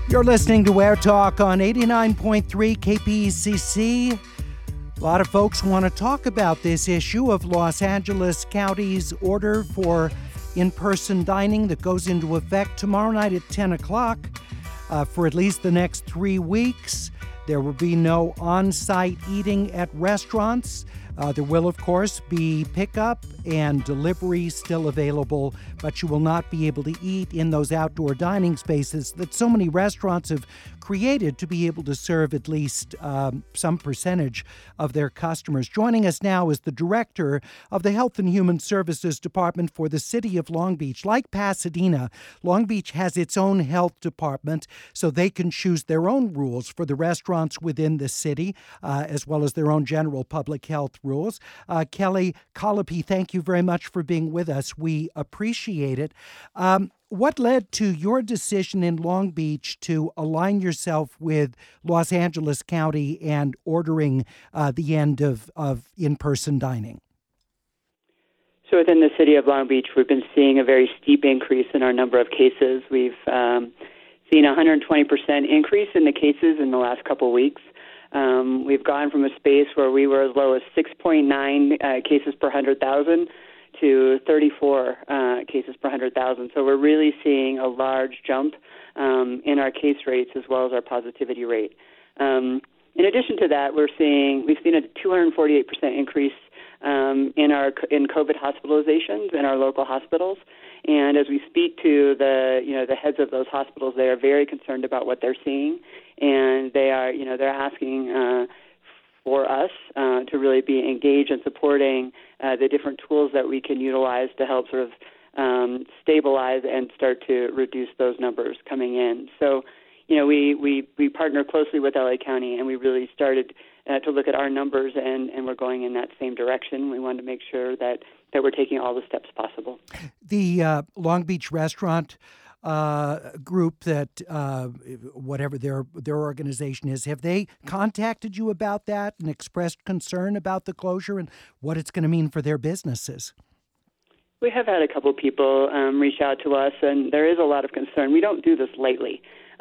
You're listening to Air Talk on 89.3 KPCC. A lot of folks want to talk about this issue of Los Angeles County's order for in-person dining that goes into effect tomorrow night at 10 o'clock. For at least the next 3 weeks, there will be no on-site eating at restaurants. There will, of course, be pickup and delivery still available, but you will not be able to eat in those outdoor dining spaces that so many restaurants have created to be able to serve at least some percentage of their customers. Joining us now is the director of the Health and Human Services Department for the City of Long Beach. Like Pasadena, Long Beach has its own health department, so they can choose their own rules for the restaurants within the city, as well as their own general public health rules. Kelly Colopy, thank you very much for being with us. We appreciate it. What led to your decision in Long Beach to align yourself with Los Angeles County and ordering the end of in-person dining? So within the city of Long Beach, we've been seeing a very steep increase in our number of cases. We've seen a 120% increase in the cases in the last couple of weeks. We've gone from a space where we were as low as 6.9 cases per 100,000 to 34 cases per 100,000. So we're really seeing a large jump in our case rates as well as our positivity rate. In addition to that, we've seen a 248% increase in COVID hospitalizations in our local hospitals. And as we speak to the heads of those hospitals, they are very concerned about what they're seeing, and they're asking for us to really be engaged in supporting the different tools that we can utilize to help sort of stabilize and start to reduce those numbers coming in. So, we partner closely with LA County, and we really started to look at our numbers, and we're going in that same direction. We wanted to make sure that we're taking all the steps possible. The Long Beach restaurant group that whatever their organization is, have they contacted you about that and expressed concern about the closure and what it's going to mean for their businesses? We have had a couple people reach out to us, and there is a lot of concern. We don't do this lightly.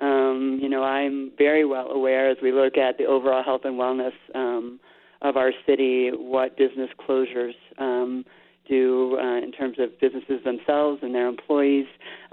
I'm very well aware as we look at the overall health and wellness of our city, what business closures do in terms of businesses themselves and their employees,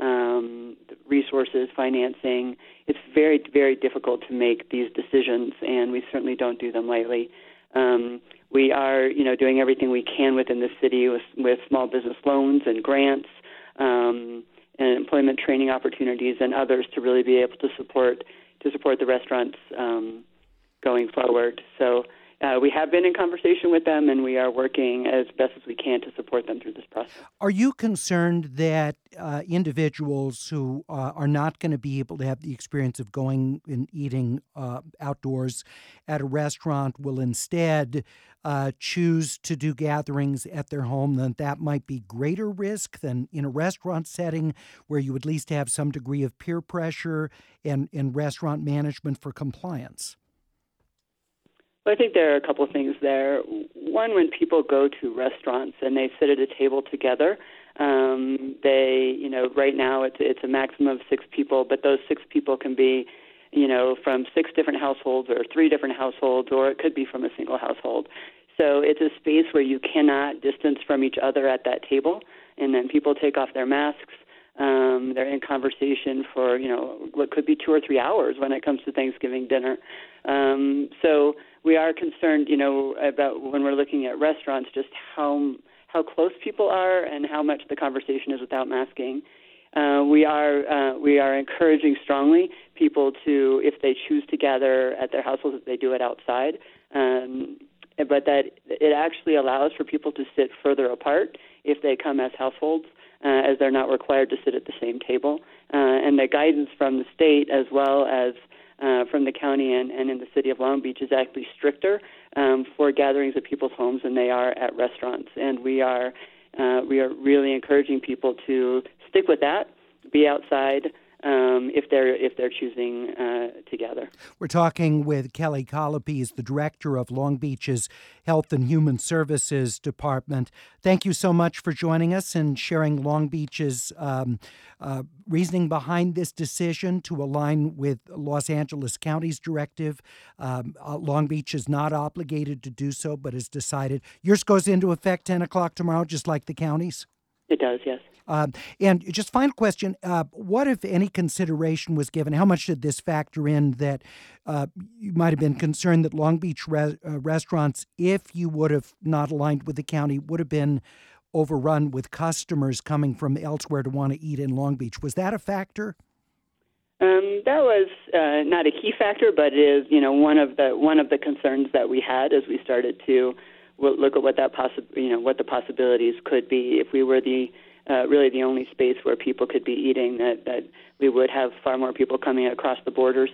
resources, financing. It's very, very difficult to make these decisions, and we certainly don't do them lightly. We are, doing everything we can within the city with small business loans and grants, and employment training opportunities and others to really be able to support the restaurants going forward. So we have been in conversation with them, and we are working as best as we can to support them through this process. Are you concerned that individuals who are not going to be able to have the experience of going and eating outdoors at a restaurant will instead choose to do gatherings at their home, then that might be greater risk than in a restaurant setting where you at least have some degree of peer pressure and restaurant management for compliance? Well, I think there are a couple of things there. One, when people go to restaurants and they sit at a table together, right now it's a maximum of 6 people, but those 6 people can be, from 6 different households or 3 different households, or it could be from a single household. So it's a space where you cannot distance from each other at that table, and then people take off their masks. They're in conversation for, what could be 2 or 3 hours when it comes to Thanksgiving dinner. So we are concerned, about when we're looking at restaurants, just how close people are and how much the conversation is without masking. We are encouraging strongly people to, if they choose to gather at their households, that they do it outside. But that it actually allows for people to sit further apart if they come as households, as they're not required to sit at the same table. And the guidance from the state as well as from the county and in the city of Long Beach is actually stricter for gatherings at people's homes than they are at restaurants. And we are really encouraging people to stick with that, be outside, if they're choosing together. We're talking with Kelly Colopy, is the director of Long Beach's Health and Human Services Department. Thank you so much for joining us and sharing Long Beach's reasoning behind this decision to align with Los Angeles County's directive. Long Beach is not obligated to do so, but has decided. Yours goes into effect 10 o'clock tomorrow, just like the county's? It does, yes. And just final question, what, if any, consideration was given? How much did this factor in that you might have been concerned that Long Beach restaurants, if you would have not aligned with the county, would have been overrun with customers coming from elsewhere to want to eat in Long Beach? Was that a factor? That was not a key factor, but it is, one of the concerns that we had as we started to look at what what the possibilities could be if we were really the only space where people could be eating. That we would have far more people coming across the borders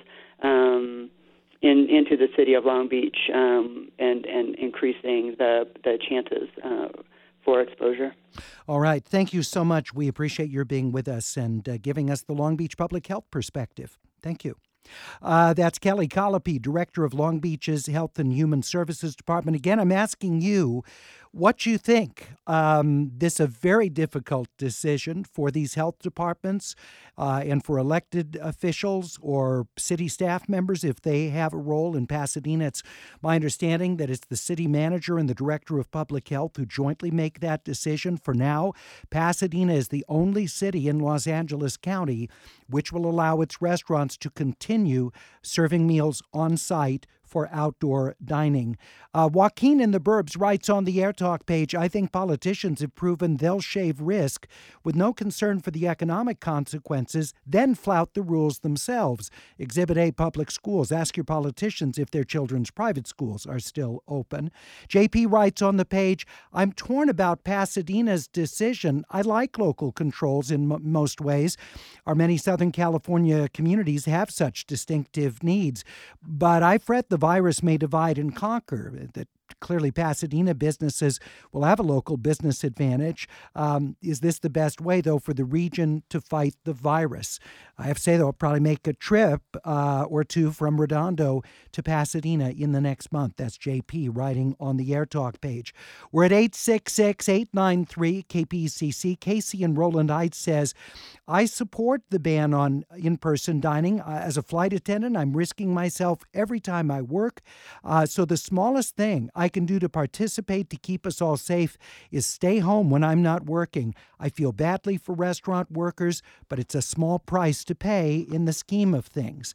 into the city of Long Beach and increasing the chances for exposure. All right. Thank you so much. We appreciate your being with us and giving us the Long Beach public health perspective. Thank you. That's Kelly Colopy, director of Long Beach's Health and Human Services Department. Again, I'm asking you what you think. This is a very difficult decision for these health departments and for elected officials or city staff members if they have a role in Pasadena. It's my understanding that it's the city manager and the director of public health who jointly make that decision. For now, Pasadena is the only city in Los Angeles County which will allow its restaurants to continue serving meals on site for outdoor dining. Joaquin in the Burbs writes on the Air Talk page, I think politicians have proven they'll shave risk with no concern for the economic consequences, then flout the rules themselves. Exhibit A, public schools. Ask your politicians if their children's private schools are still open. JP writes on the page, I'm torn about Pasadena's decision. I like local controls in most ways. Our many Southern California communities have such distinctive needs. But I fret the virus may divide and conquer, that clearly Pasadena businesses will have a local business advantage. Is this the best way, though, for the region to fight the virus? I have to say, though, I'll probably make a trip or two from Redondo to Pasadena in the next month. That's JP writing on the Air Talk page. We're at 866-893-KPCC. Casey in Roland Heights says, I support the ban on in-person dining. As a flight attendant, I'm risking myself every time I work. So the smallest thing I can do to participate to keep us all safe is stay home when I'm not working. I feel badly for restaurant workers, but it's a small price to pay in the scheme of things.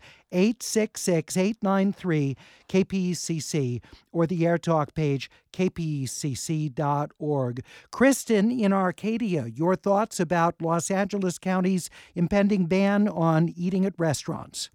866-893-KPCC or the Air Talk page, kpecc.org. Kristen in Arcadia, your thoughts about Los Angeles County's impending ban on eating at restaurants?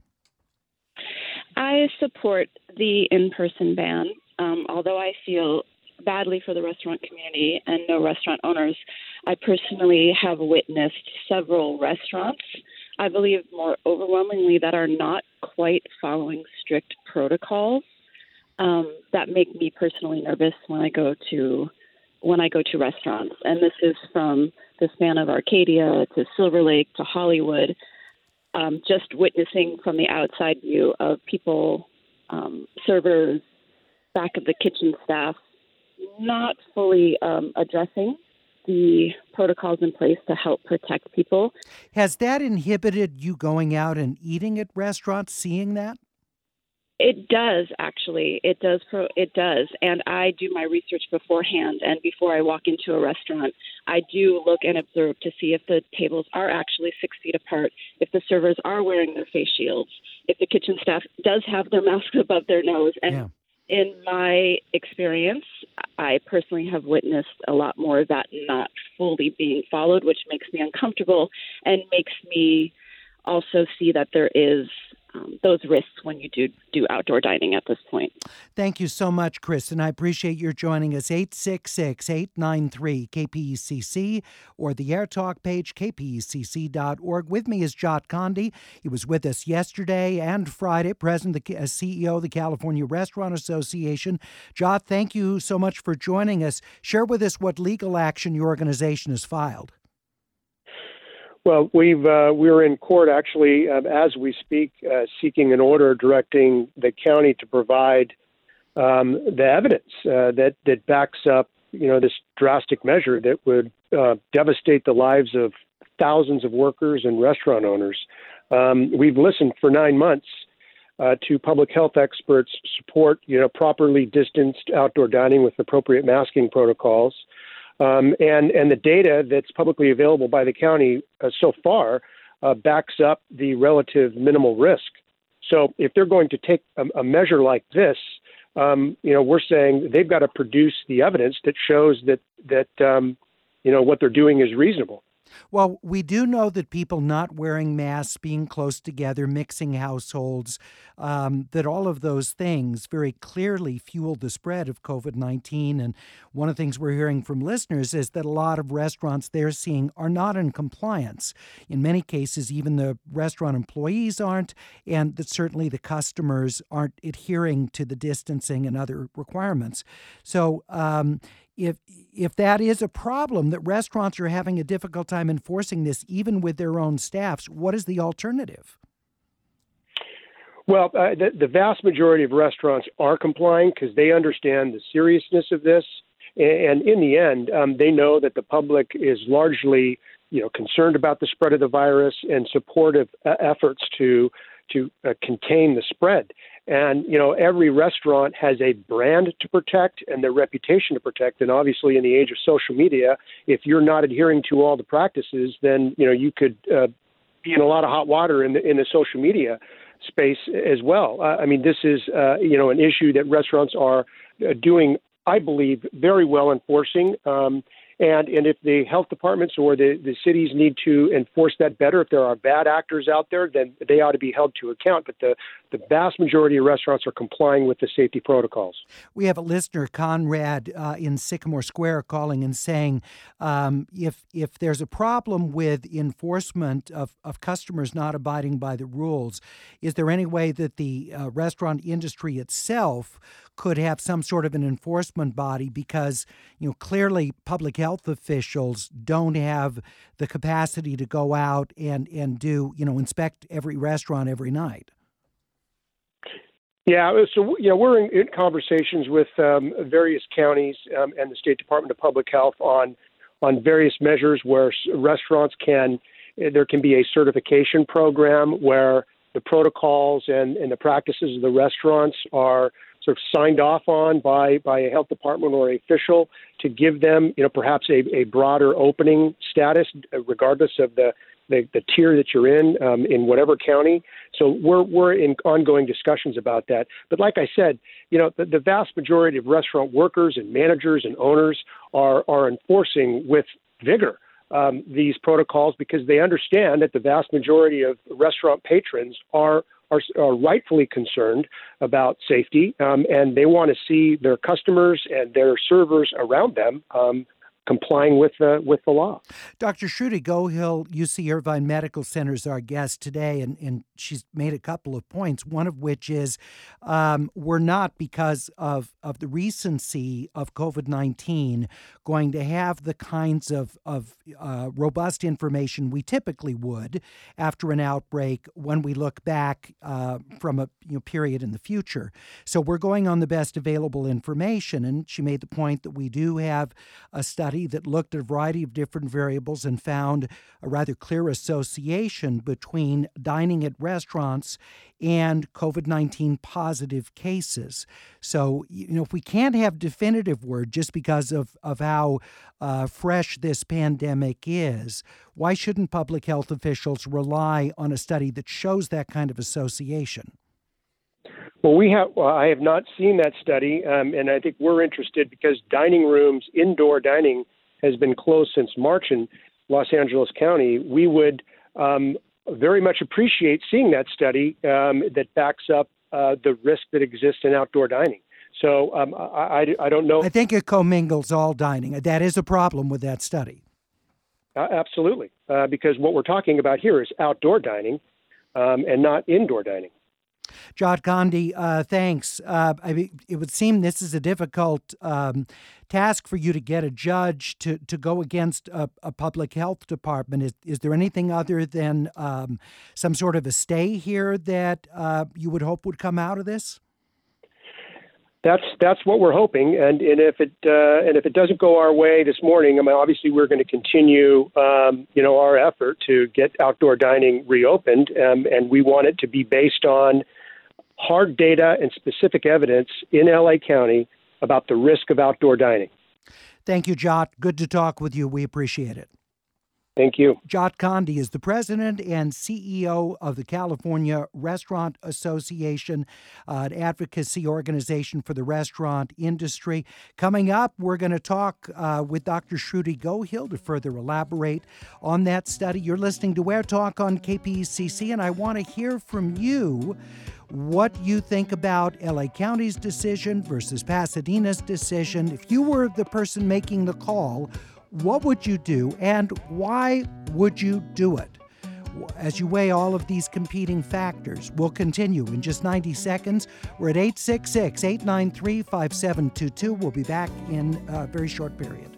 I support the in-person ban. Although I feel badly for the restaurant community and no restaurant owners, I personally have witnessed several restaurants, I believe more overwhelmingly, that are not quite following strict protocols that make me personally nervous when I go to restaurants. And this is from the span of Arcadia to Silver Lake to Hollywood, just witnessing from the outside view of people, servers, back of the kitchen staff, not fully addressing the protocols in place to help protect people. Has that inhibited you going out and eating at restaurants, seeing that? It does, actually. It does. And I do my research beforehand. And before I walk into a restaurant, I do look and observe to see if the tables are actually 6 feet apart, if the servers are wearing their face shields, if the kitchen staff does have their masks above their nose. And in my experience, I personally have witnessed a lot more of that not fully being followed, which makes me uncomfortable and makes me also see that there is those risks when you do outdoor dining at this point. Thank you so much, Chris, and I appreciate your joining us. 866-893-KPECC or the Air Talk page, kpecc.org. With me is Jot Condi. He was with us yesterday and Friday, President, CEO of the California Restaurant Association. Jot, thank you so much for joining us. Share with us what legal action your organization has filed. Well, we're in court actually as we speak, seeking an order directing the county to provide the evidence that backs up, this drastic measure that would devastate the lives of thousands of workers and restaurant owners. We've listened for 9 months to public health experts support, properly distanced outdoor dining with appropriate masking protocols. And the data that's publicly available by the county so far backs up the relative minimal risk. So if they're going to take a measure like this, we're saying they've got to produce the evidence that shows that what they're doing is reasonable. Well, we do know that people not wearing masks, being close together, mixing households, that all of those things very clearly fuel the spread of COVID-19. And one of the things we're hearing from listeners is that a lot of restaurants they're seeing are not in compliance. In many cases, even the restaurant employees aren't, and that certainly the customers aren't adhering to the distancing and other requirements. So, if that is a problem, that restaurants are having a difficult time enforcing this, even with their own staffs, what is the alternative? Well, the vast majority of restaurants are complying because they understand the seriousness of this. And in the end, they know that the public is largely, concerned about the spread of the virus and supportive efforts to contain the spread. And, every restaurant has a brand to protect and their reputation to protect. And obviously, in the age of social media, if you're not adhering to all the practices, then, you could be in a lot of hot water in the social media space as well. This is, an issue that restaurants are doing, I believe, very well enforcing. And if the health departments or the cities need to enforce that better, if there are bad actors out there, then they ought to be held to account. But the vast majority of restaurants are complying with the safety protocols. We have a listener, Conrad, in Sycamore Square, calling and saying, if there's a problem with enforcement of customers not abiding by the rules, is there any way that the restaurant industry itself could have some sort of an enforcement body? Because, clearly public health officials don't have the capacity to go out and do, inspect every restaurant every night. Yeah, so we're in conversations with various counties and the State Department of Public Health on various measures where restaurants there can be a certification program where the protocols and the practices of the restaurants are sort of signed off on by a health department or official to give them, perhaps a broader opening status, regardless of the tier that you're in whatever county. So we're in ongoing discussions about that. But like I said, the vast majority of restaurant workers and managers and owners are enforcing with vigor these protocols because they understand that the vast majority of restaurant patrons are rightfully concerned about safety, and they want to see their customers and their servers around them complying with the law. Dr. Shruti Gohill, UC Irvine Medical Center, is our guest today, and she's made a couple of points, one of which is we're not, because of the recency of COVID-19, going to have the kinds of robust information we typically would after an outbreak when we look back from a period in the future. So we're going on the best available information, and she made the point that we do have a study that looked at a variety of different variables and found a rather clear association between dining at restaurants and COVID-19 positive cases. So, if we can't have definitive word just because of how fresh this pandemic is, why shouldn't public health officials rely on a study that shows that kind of association? Well, I have not seen that study, and I think we're interested because dining rooms, indoor dining, has been closed since March in Los Angeles County. We would very much appreciate seeing that study that backs up the risk that exists in outdoor dining. So I don't know. I think it commingles all dining. That is a problem with that study. Absolutely, because what we're talking about here is outdoor dining and not indoor dining. Jod Gandhi, thanks. I mean, it would seem this is a difficult task for you to get a judge to go against a public health department. Is there anything other than some sort of a stay here that you would hope would come out of this? That's what we're hoping, and if it doesn't go our way this morning, I mean, obviously we're going to continue, our effort to get outdoor dining reopened, and we want it to be based on hard data and specific evidence in LA County about the risk of outdoor dining. Thank you, Jot. Good to talk with you. We appreciate it. Thank you. Jot Gandhi is the president and CEO of the California Restaurant Association, an advocacy organization for the restaurant industry. Coming up, we're going to talk with Dr. Shruti Gohill to further elaborate on that study. You're listening to Air Talk on KPCC, and I want to hear from you what you think about LA County's decision versus Pasadena's decision. If you were the person making the call, what would you do, and why would you do it? As you weigh all of these competing factors, we'll continue in just 90 seconds. We're at 866-893-5722. We'll be back in a very short period.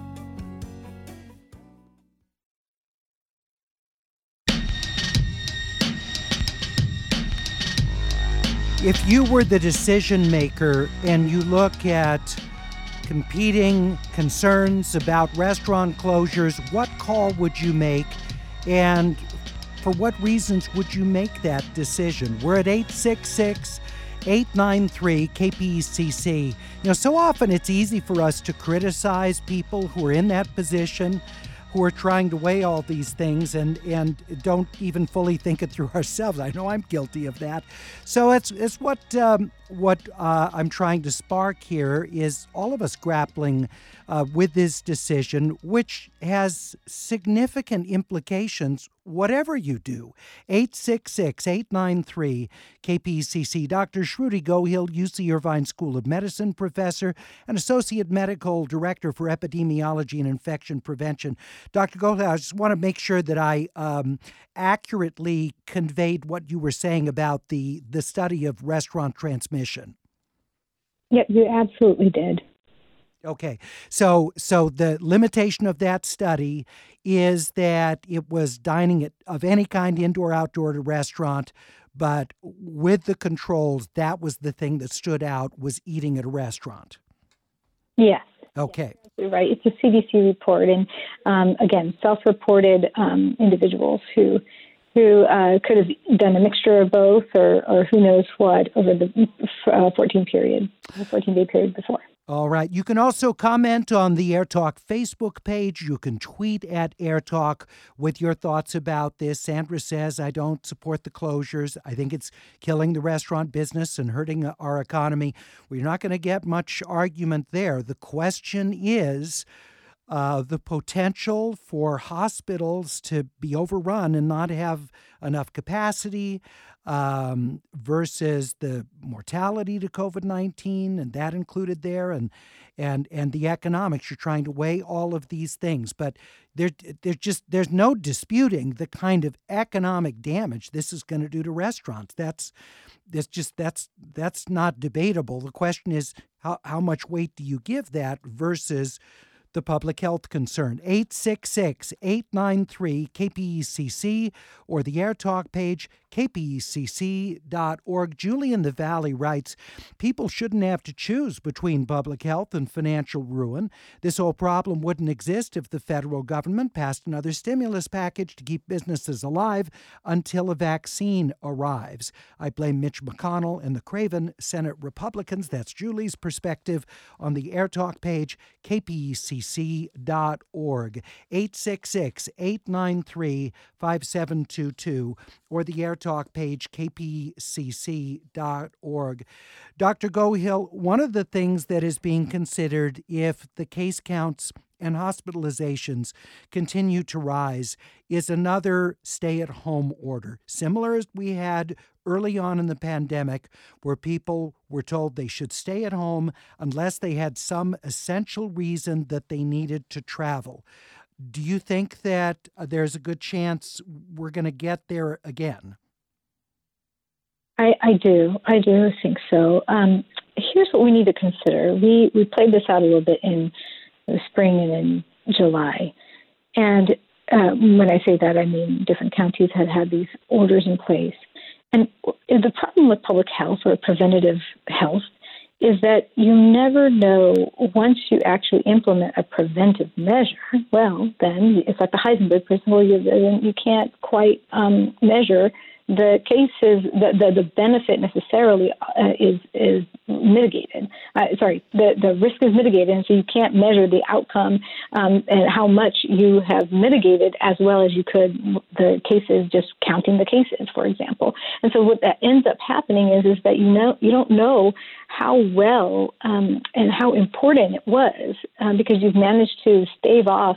If you were the decision maker and you look at competing concerns about restaurant closures, what call would you make, and for what reasons would you make that decision? We're at 866-893-KPCC. So often it's easy for us to criticize people who are in that position, who are trying to weigh all these things and don't even fully think it through ourselves. I know I'm guilty of that. So it's what I'm trying to spark here is all of us grappling with this decision, which has significant implications, whatever you do. 866-893-KPCC. Dr. Shruti Gohill, UC Irvine School of Medicine professor and Associate Medical Director for Epidemiology and Infection Prevention. Dr. Gohill, I just want to make sure that I accurately conveyed what you were saying about the study of restaurant transmission. Yep, you absolutely did. Okay, so the limitation of that study is that it was dining of any kind, indoor, outdoor, at a restaurant, but with the controls, that was the thing that stood out, was eating at a restaurant. Yes. Okay. Yes, right. It's a CDC report, and again, self-reported individuals who could have done a mixture of both or who knows what over the 14-day period before. All right. You can also comment on the Air Talk Facebook page. You can tweet at Air Talk with your thoughts about this. Sandra says, I don't support the closures. I think it's killing the restaurant business and hurting our economy. We're not going to get much argument there. The question is the potential for hospitals to be overrun and not have enough capacity versus the mortality to COVID-19, and that included there, and the economics. You're trying to weigh all of these things, but there's no disputing the kind of economic damage this is going to do to restaurants. That's not debatable. The question is how much weight do you give that versus the public health concern. 866-893-KPCC or the Air Talk page, kpecc.org. Julie in the Valley writes, people shouldn't have to choose between public health and financial ruin. This whole problem wouldn't exist if the federal government passed another stimulus package to keep businesses alive until a vaccine arrives. I blame Mitch McConnell and the Craven Senate Republicans. That's Julie's perspective on the Air Talk page, kpecc.org. 866-893-5722 or the Air Talk page, kpcc.org. Dr. Gohill, one of the things that is being considered if the case counts and hospitalizations continue to rise is another stay-at-home order, similar as we had early on in the pandemic, where people were told they should stay at home unless they had some essential reason that they needed to travel. Do you think that there's a good chance we're going to get there again? I do think so. Here's what we need to consider. We played this out a little bit in the spring and in July. And when I say that, I mean different counties had these orders in place. And the problem with public health or preventative health is that you never know once you actually implement a preventive measure. Well, then it's like the Heisenberg principle. You can't quite measure the cases. The benefit necessarily is mitigated. The risk is mitigated, and so you can't measure the outcome and how much you have mitigated as well as you could the cases, just counting the cases, for example. And so what that ends up happening is that you don't know how well and how important it was because you've managed to stave off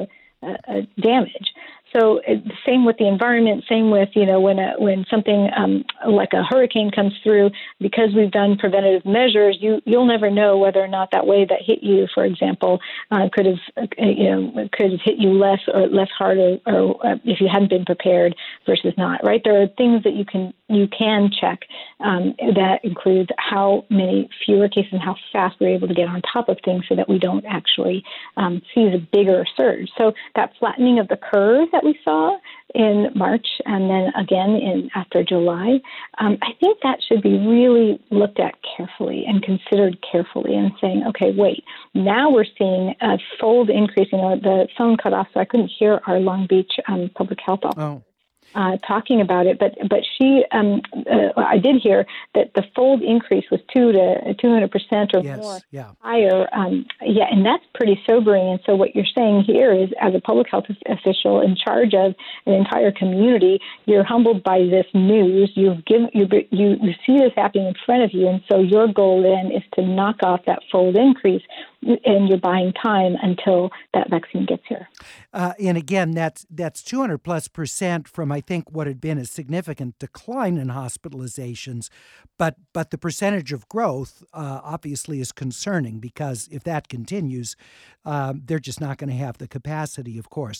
damage. So same with the environment, same with, when something like a hurricane comes through, because we've done preventative measures, you'll never know whether or not that wave that hit you, for example, could have hit you less hard or if you hadn't been prepared versus not, right? There are things that you can check that includes how many fewer cases and how fast we're able to get on top of things so that we don't actually see the bigger surge. So that flattening of the curve that we saw in March and then again after July, I think that should be really looked at carefully and considered carefully and saying, okay, wait, now we're seeing a fold increase. The phone cut off, so I couldn't hear our Long Beach public health officer talking about it, but she, I did hear that the fold increase was 200% or more higher. And that's pretty sobering. And so what you're saying here is, as a public health official in charge of an entire community, you're humbled by this news. You see this happening in front of you, and so your goal then is to knock off that fold increase, and you're buying time until that vaccine gets here. And again, that's 200+% from, I think, what had been a significant decline in hospitalizations. But the percentage of growth obviously is concerning, because if that continues, they're just not going to have the capacity, of course.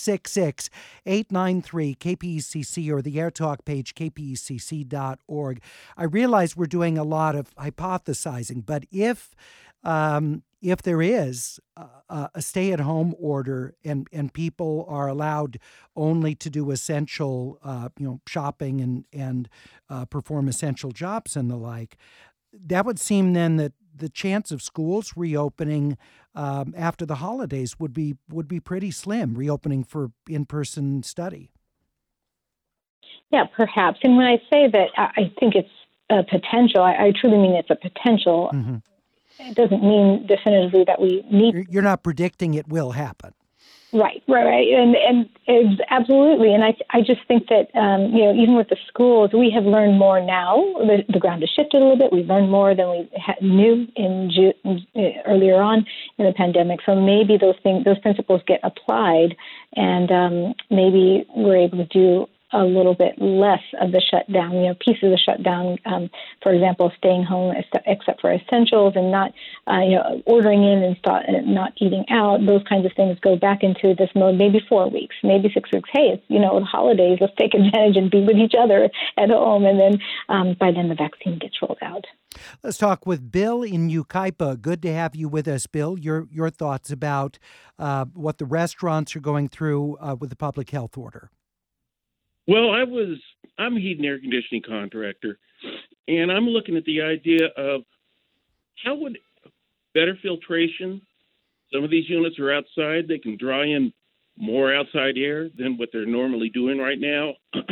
866-893-KPECC or the AirTalk page, kpecc.org. I realize we're doing a lot of hypothesizing, but if there is a stay-at-home order and people are allowed only to do essential, shopping and perform essential jobs and the like, that would seem then that the chance of schools reopening after the holidays would be pretty slim, reopening for in-person study. Yeah, perhaps. And when I say that I think it's a potential, I truly mean it's a potential. Mm-hmm. It doesn't mean definitively that we need. You're not predicting it will happen. Right. And absolutely. And I just think that, even with the schools, we have learned more now. The ground has shifted a little bit. We've learned more than we knew earlier on in the pandemic. So maybe those principles get applied, and maybe we're able to do a little bit less of the shutdown, pieces of the shutdown, for example, staying home except for essentials and not, ordering in and not eating out. Those kinds of things go back into this mode, maybe 4 weeks, maybe 6 weeks. Hey, it's, the holidays, let's take advantage and be with each other at home. And then by then the vaccine gets rolled out. Let's talk with Bill in Yucaipa. Good to have you with us, Bill. Your thoughts about what the restaurants are going through with the public health order. Well, I'm a heat and air conditioning contractor, and I'm looking at the idea of how would better filtration, some of these units are outside, they can draw in more outside air than what they're normally doing right now.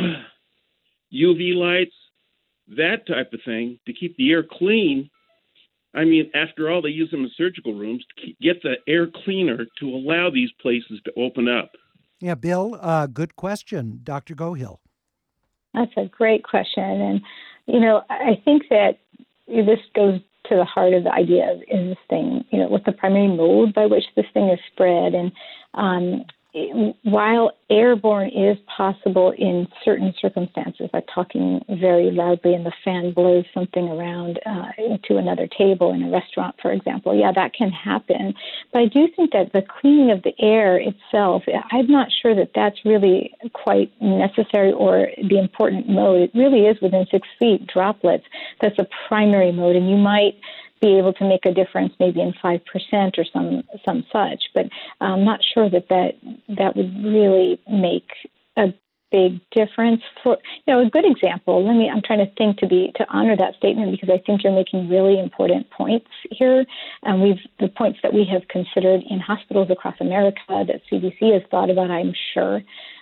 UV lights, that type of thing, to keep the air clean. I mean, after all, they use them in surgical rooms to get the air cleaner to allow these places to open up. Yeah, Bill, good question. Dr. Gohill. That's a great question. And, I think that this goes to the heart of the idea of, is this thing, what's the primary mode by which this thing is spread? And while airborne is possible in certain circumstances, like talking very loudly and the fan blows something around to another table in a restaurant, for example, yeah, that can happen. But I do think that the cleaning of the air itself, I'm not sure that that's really quite necessary or the important mode. It really is within 6 feet, droplets. That's a primary mode, and you might be able to make a difference maybe in 5% or some such, but I'm not sure that would really make a big difference. For a good example, I'm trying to think to honor that statement, because I think you're making really important points here, and the points that we have considered in hospitals across America that CDC has thought about, I'm sure.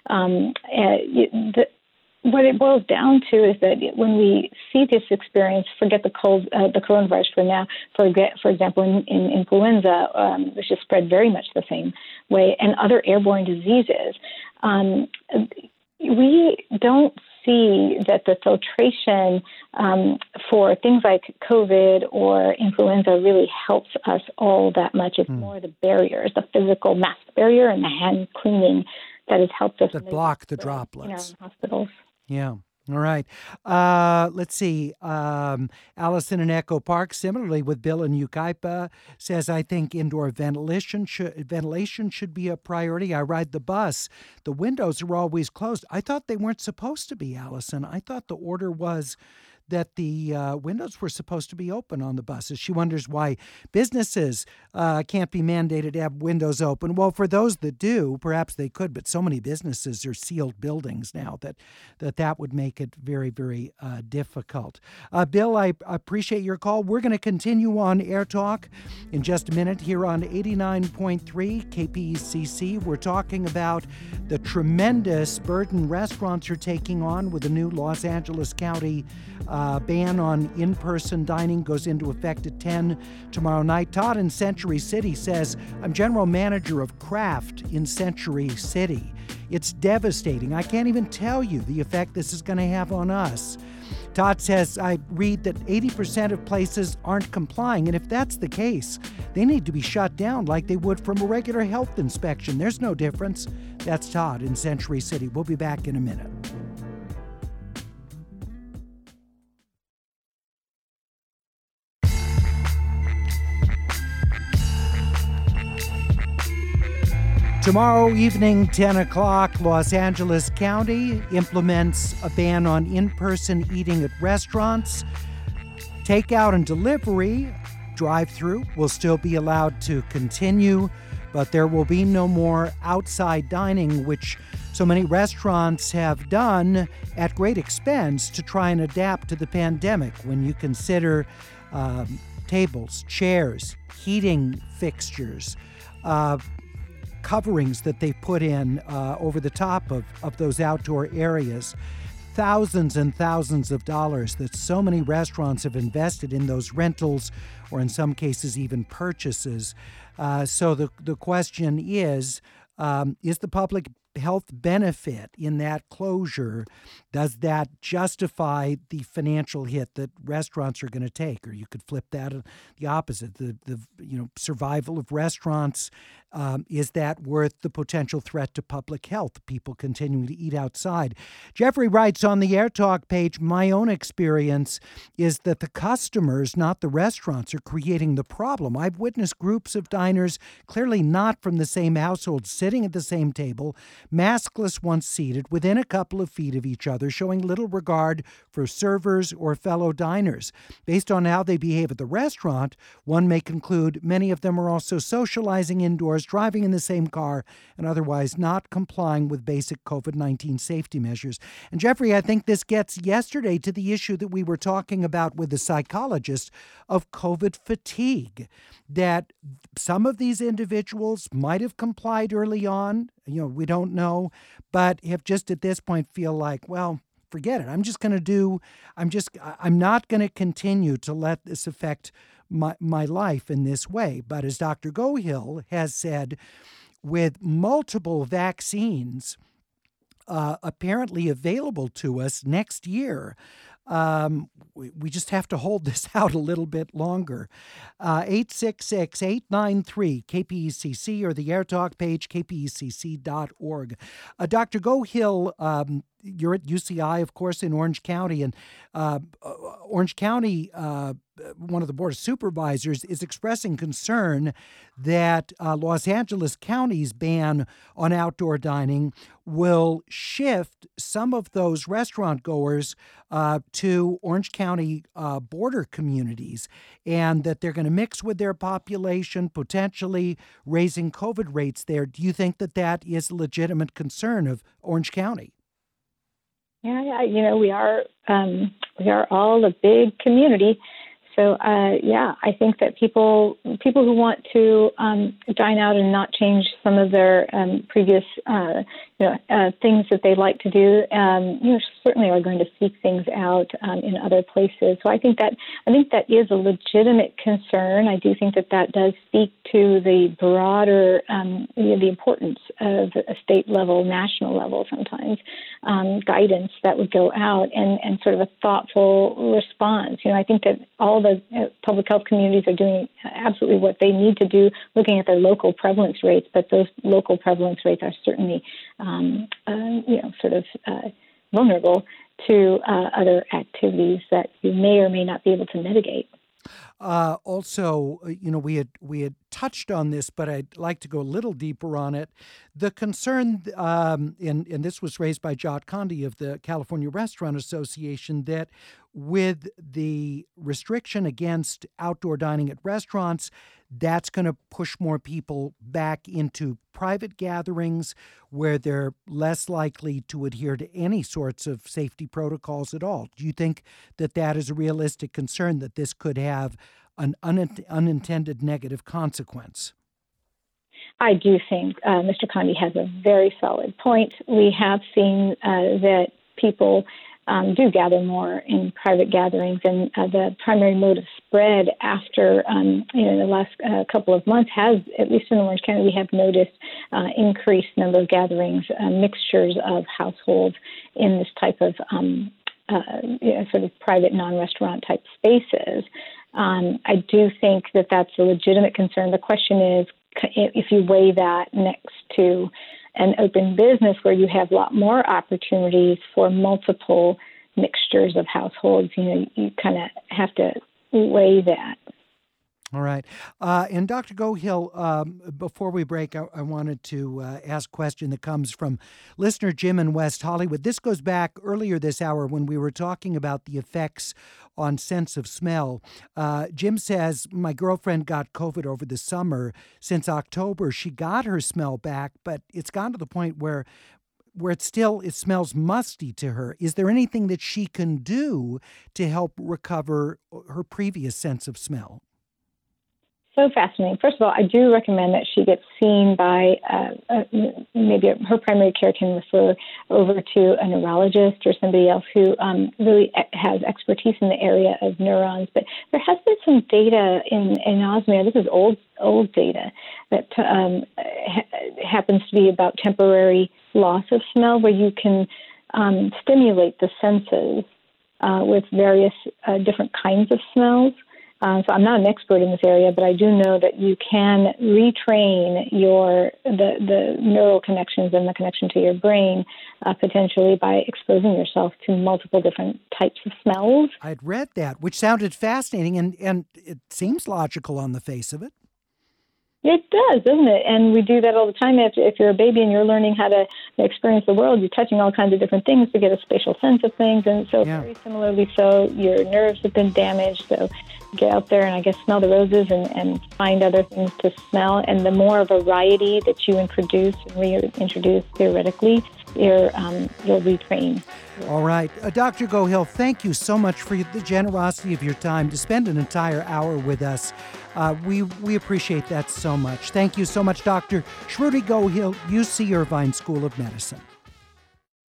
What it boils down to is that when we see this experience, forget the coronavirus for now. For example, in influenza, which is spread very much the same way, and other airborne diseases, we don't see that the filtration for things like COVID or influenza really helps us all that much. It's more the barriers, the physical mask barrier and the hand cleaning that has helped us. That block the droplets. In hospitals. Yeah. All right. Let's see. Allison in Echo Park, similarly with Bill in Yucaipa, says, I think indoor ventilation should be a priority. I ride the bus. The windows are always closed. I thought they weren't supposed to be, Allison. I thought the order was that the windows were supposed to be open on the buses. She wonders why businesses can't be mandated to have windows open. Well, for those that do, perhaps they could, but so many businesses are sealed buildings now that would make it very, very difficult. Bill, I appreciate your call. We're going to continue on Air Talk in just a minute here on 89.3 KPCC. We're talking about the tremendous burden restaurants are taking on with the new Los Angeles County ban on in-person dining goes into effect at 10 tomorrow night. Todd in Century City says, I'm general manager of Kraft in Century City. It's devastating. I can't even tell you the effect this is going to have on us. Todd says, I read that 80% of places aren't complying, and if that's the case, they need to be shut down like they would from a regular health inspection. There's no difference. That's Todd in Century City. We'll be back in a minute. Tomorrow evening, 10 o'clock, Los Angeles County implements a ban on in-person eating at restaurants. Takeout and delivery, drive-through, will still be allowed to continue, but there will be no more outside dining, which so many restaurants have done at great expense to try and adapt to the pandemic. When you consider tables, chairs, heating fixtures, coverings that they put in over the top of those outdoor areas, thousands and thousands of dollars that so many restaurants have invested in those rentals, or in some cases even purchases. So the question is the public health benefit in that closure, does that justify the financial hit that restaurants are going to take? Or you could flip that the opposite. The survival of restaurants, is that worth the potential threat to public health, people continuing to eat outside? Jeffrey writes on the Air Talk page, my own experience is that the customers, not the restaurants, are creating the problem. I've witnessed groups of diners, clearly not from the same household, sitting at the same table, maskless once seated, within a couple of feet of each other, showing little regard for servers or fellow diners. Based on how they behave at the restaurant, one may conclude many of them are also socializing indoors, driving in the same car, and otherwise not complying with basic COVID-19 safety measures. And Jeffrey, I think this gets yesterday to the issue that we were talking about with the psychologist of COVID fatigue, that some of these individuals might have complied early on, we don't know, but have just at this point feel like, well, forget it. I'm not going to continue to let this affect my life in this way. But as Dr. Gohill has said, with multiple vaccines apparently available to us next year, We just have to hold this out a little bit longer. 866-893-KPECC or the AirTalk page, kpecc.org. Dr. Gohill, you're at UCI, of course, in Orange County, and Orange County, one of the Board of Supervisors, is expressing concern that Los Angeles County's ban on outdoor dining will shift some of those restaurant goers to Orange County border communities, and that they're going to mix with their population, potentially raising COVID rates there. Do you think that that is a legitimate concern of Orange County? Yeah, we are all a big community. So, I think that people who want to dine out and not change some of their previous, things that they like to do, certainly are going to seek things out in other places. So I think that is a legitimate concern. I do think that does speak to the broader, the importance of a state level, national level, sometimes guidance that would go out and sort of a thoughtful response. I think that all the public health communities are doing absolutely what they need to do, looking at their local prevalence rates, but those local prevalence rates are certainly, vulnerable to other activities that you may or may not be able to mitigate. Also, we had touched on this, but I'd like to go a little deeper on it. The concern, and this was raised by Jot Condi of the California Restaurant Association, that with the restriction against outdoor dining at restaurants, that's going to push more people back into private gatherings where they're less likely to adhere to any sorts of safety protocols at all. Do you think that is a realistic concern, that this could have an unintended negative consequence? I do think Mr. Condi has a very solid point. We have seen that people do gather more in private gatherings, and the primary mode of spread after the last couple of months has, at least in Orange County, we have noticed increased number of gatherings, mixtures of households in this type of sort of private non-restaurant type spaces. I do think that that's a legitimate concern. The question is, if you weigh that next to an open business where you have a lot more opportunities for multiple mixtures of households, you kind of have to weigh that. All right. And Dr. Gohill, before we break, I wanted to ask a question that comes from listener Jim in West Hollywood. This goes back earlier this hour when we were talking about the effects on sense of smell. Jim says, my girlfriend got COVID over the summer. Since October, she got her smell back, but it's gotten to the point where it smells musty to her. Is there anything that she can do to help recover her previous sense of smell? So fascinating. First of all, I do recommend that she gets seen by maybe her primary care can refer over to a neurologist or somebody else who really has expertise in the area of neurons. But there has been some data in anosmia. This is old data that happens to be about temporary loss of smell, where you can stimulate the senses with various different kinds of smells. So I'm not an expert in this area, but I do know that you can retrain the neural connections and the connection to your brain potentially by exposing yourself to multiple different types of smells. I'd read that, which sounded fascinating, and it seems logical on the face of it. It does, doesn't it? And we do that all the time. If you're a baby and you're learning how to experience the world, you're touching all kinds of different things to get a spatial sense of things. And so very similarly, so your nerves have been damaged. So get out there and I guess smell the roses and find other things to smell. And the more variety that you introduce and reintroduce theoretically, you'll retrain. All right. Dr. Gohill, thank you so much for the generosity of your time to spend an entire hour with us. We appreciate that so much. Thank you so much, Dr. Shruti Gohill, UC Irvine School of Medicine.